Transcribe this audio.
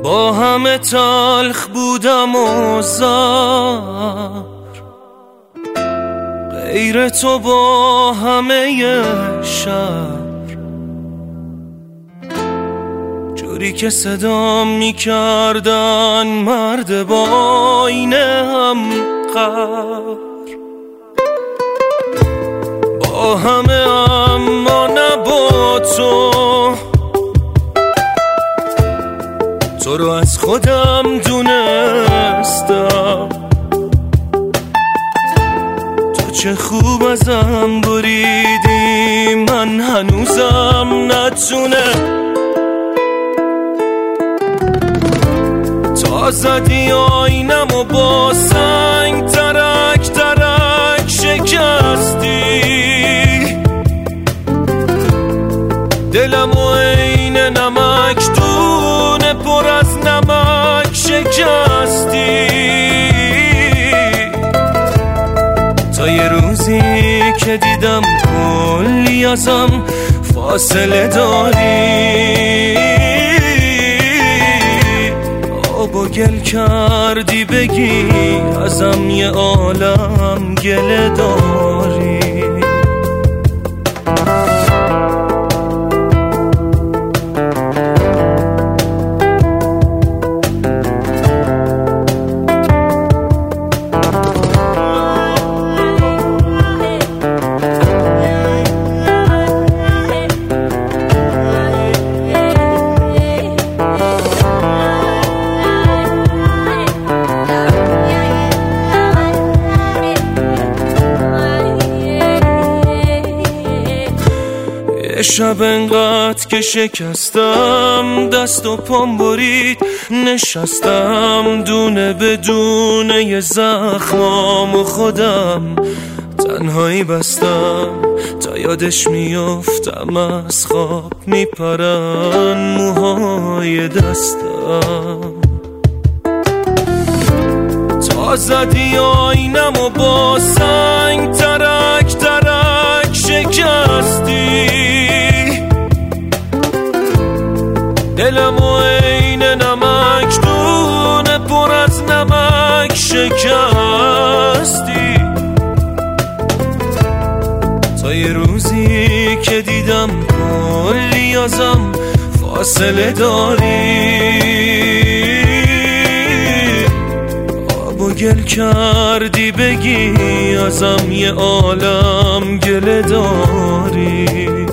با همه تلخ بودم و زار، غیر تو با همه شهر، جوری که صدام میکردن مرد با این هم قهر. با همه اما نه با تو رو از خودم دونستم. تو چه خوب ازم بریدی، من هنوزم نتونه. تا زدی آینم و با سنگ ترک ترک شکستی، دلم و عین نمک دونه پر از نمک شکستی. تا یه روزی که دیدم کلی ازم فاصله داری، آب و گل کردی بگی ازم یه عالم گله داری. شب انقدر که شکستم، دست و پام برید نشستم، دونه به دونه ی زخمام و خودم تنهایی بستم. تا یادش میافتم از خواب میپرن موهای دستم. تا زدی آینم و با سنگ ترک ترک شکستی، دلم و عین نمک دونه پر از نمک شکستی. تا یه روزی که دیدم کلی ازم فاصله داری، آب و گل کردی بگی ازم یه عالم گله داری.